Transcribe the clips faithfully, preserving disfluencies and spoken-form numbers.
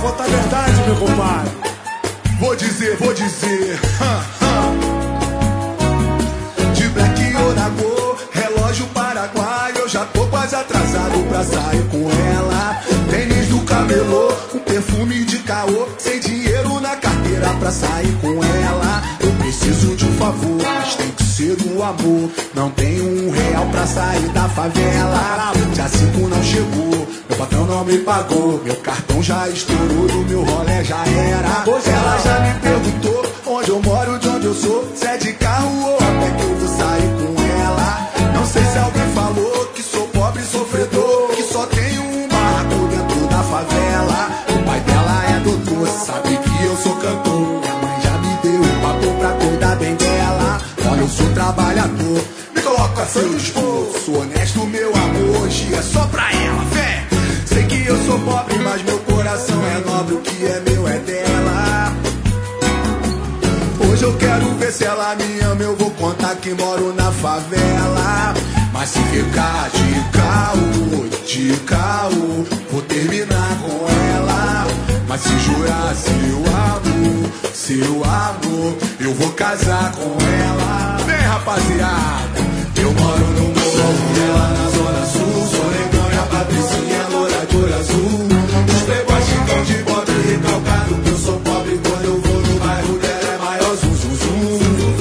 conta a verdade, meu compadre. Vou dizer, vou dizer. De black ou na cor, relógio Paraguai. Eu já tô quase atrasado pra sair com ela. Tênis do camelô, um perfume de caô. Sem dinheiro na carteira pra sair com ela. Eu preciso de um favor, mas tem que ser o amor. Não tenho um real pra sair da favela. Dia cinco não chegou, meu patrão não me pagou. Meu cartão já estourou, do meu rolê já era. Hoje ela já me perguntou onde eu moro, de onde eu sou. Se é de carro ou a pé que eu vou sair com ela. Não sei se alguém falou que sou pobre e sofredor, que só tenho um barraco dentro da favela. O pai dela é doutor, sabe que eu sou cantor. Minha mãe já me deu um papo pra cuidar bem dela. Olha, eu sou trabalhador, me coloco a seu dispor. Sou honesto, meu amor, hoje é só pra ela, fé. Sei que eu sou pobre, mas meu coração é nobre. O que é meu é dela. Hoje eu quero ver se ela me ama. Eu vou contar que moro na favela. Mas se ficar de caô, de caô, vou terminar com ela. Mas se jurar seu amor, seu amor, eu vou casar com ela. Vem, rapaziada, eu moro no morro e ela na zona sul. Sou negão e a Patricinha loura de olho azul. Os playboys ficam de pobre recalcado, que eu sou pobre. Quando eu vou no bairro dela é maior zum zum zum.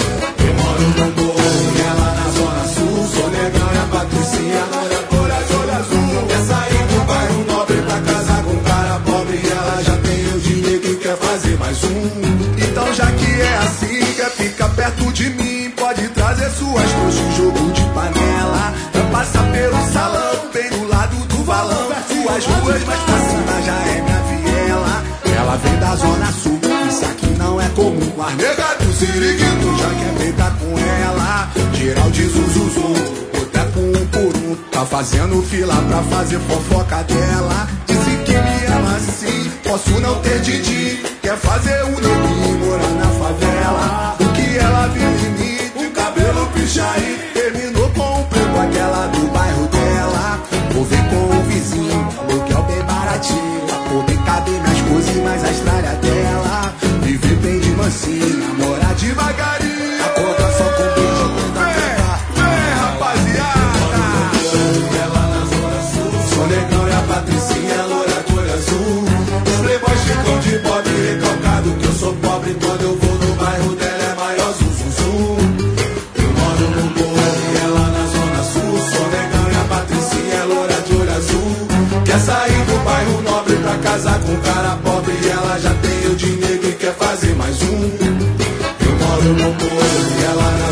Eu moro no morro e ela na zona sul. Sou negão e a Patricinha loura de olho azul. Quer sair do bairro nobre pra casar com um cara pobre. E ela já tem o dinheiro e quer fazer mais um. Então já que é assim, quer ficar perto de mim, pode trazer suas trouxas, jogo de panela. Pra passar pelo salão, bem do lado do valão. Suas ruas mais pra cima já é minha viela. Ela vem da zona sul, isso aqui não é comum. Mas nega do Siriguito já quer brigar com ela. Geral de zuzuzu, outra com um por um. Tá fazendo fila pra fazer fofoca dela. Disse que me ama assim, posso não ter Didi. Quer fazer um neguinho morar na favela. O que ela viu em mim, de cabelo pichaí. Terminou com o prego, aquela do bairro dela. Vou ver com o vizinho, falou que é o bem baratinho. Pra poder caber minhas coisas, mas a estrada dela. Viver bem de mansinha, morar devagarinho. Acorda só com beijo, quando vem, vem, rapaziada. Ela na zona sul. Sou negão e a Patricinha loura de olho azul. Os playboys ficam de pobre recalcado, que eu sou pobre. Quando eu vou no bairro dela é maior zum zum zum. Eu moro no morro e ela na zona sul. Sou negão e a Patricinha é loura de olho azul. Quer sair do bairro nobre pra casar com um cara pobre. E ela já tem o dinheiro e quer fazer mais um. Eu moro no morro e ela na